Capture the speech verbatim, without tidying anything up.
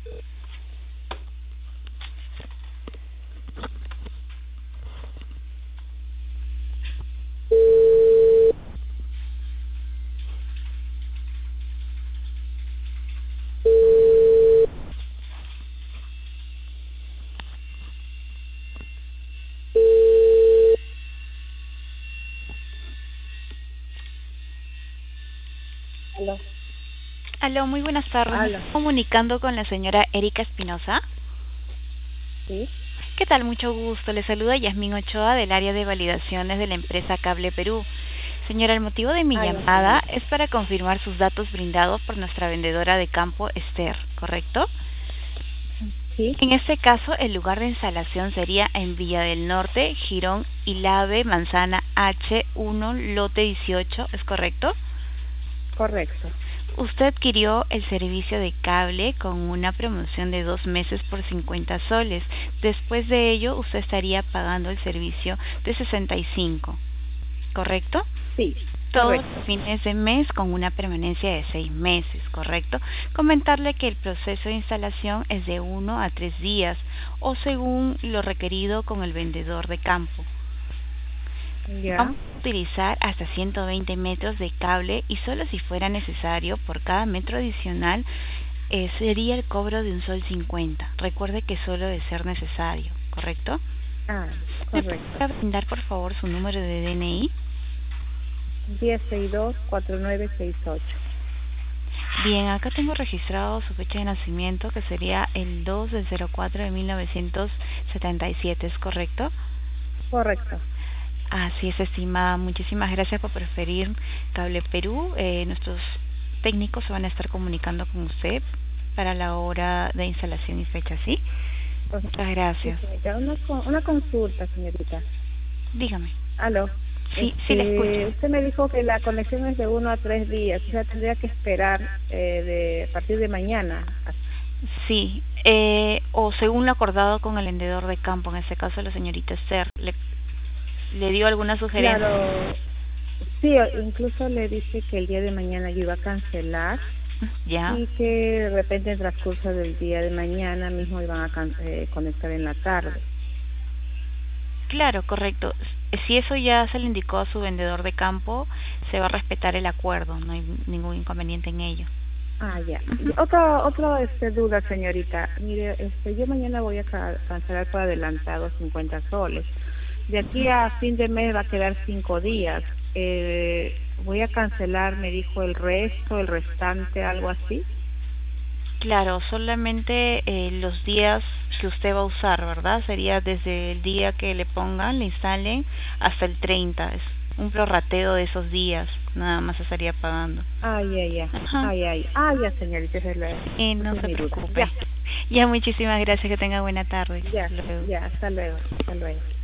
Aló. Aló, muy buenas tardes. Me Aló. estoy comunicando con la señora Erika Espinosa. Sí. ¿Qué tal? Mucho gusto. Le saluda Yasmín Ochoa del área de validaciones de la empresa Cable Perú. Señora, el motivo de mi Aló, llamada señorita. es para confirmar sus datos brindados por nuestra vendedora de campo, Esther, ¿correcto? Sí. En este caso, el lugar de instalación sería en Villa del Norte, Girón Ilave, Manzana H uno, lote dieciocho, ¿es correcto? Correcto. Usted adquirió el servicio de cable con una promoción de dos meses por cincuenta soles. Después de ello, usted estaría pagando el servicio de sesenta y cinco, ¿correcto? Sí. Todos Correcto. los fines de mes con una permanencia de seis meses, ¿correcto? Comentarle que el proceso de instalación es de uno a tres días o según lo requerido con el vendedor de campo. Ya. Vamos a utilizar hasta ciento veinte metros de cable y solo si fuera necesario por cada metro adicional eh, sería el cobro de un sol cincuenta. Recuerde que solo de ser necesario, ¿correcto? Ah, ¿Me correcto. podría brindar por favor su número de D N I? diez sesenta y dos, cuarenta y nueve sesenta y ocho. Bien, acá tengo registrado su fecha de nacimiento que sería el dos del cero cuatro de mil novecientos setenta y siete, ¿es correcto? Correcto. Así es, estimada. Muchísimas gracias por preferir Cable Perú. Eh, nuestros técnicos se van a estar comunicando con usted para la hora de instalación y fecha, ¿sí? Pues, Muchas sí, gracias. señorita. Una, co- una consulta, señorita. Dígame. Aló. Sí, sí le escucho. Este, usted me dijo que la conexión es de uno a tres días. O sea, tendría que esperar eh, de a partir de mañana. Sí, eh, o según lo acordado con el vendedor de campo, en este caso la señorita Esther, ¿le, le dio alguna sugerencia? Claro. Sí, o- incluso le dije que el día de mañana yo iba a cancelar Ya. y que de repente en el transcurso del día de mañana mismo iban a can- eh, conectar en la tarde. Claro, correcto. Si eso ya se le indicó a su vendedor de campo, se va a respetar el acuerdo, no hay ningún inconveniente en ello. Ah, ya. Y Ujú. otra otra este, duda, señorita. Mire, este, yo mañana voy a ca- cancelar por adelantado cincuenta soles. De aquí a fin de mes va a quedar cinco días. Eh, voy a cancelar, me dijo el resto, el restante, algo así. Claro, solamente eh, los días que usted va a usar, ¿verdad? Sería desde el día que le pongan, le instalen, hasta el treinta. Es un prorrateo de esos días, nada más estaría pagando. Ay, ay, ya. Ajá. Ay, ay. Ah, ya, señorita, esa es, la, Y no esa es se mi duda. preocupe. Ya, Ya, muchísimas gracias, que tenga buena tarde. ya, Hasta luego. ya. Hasta luego, hasta luego.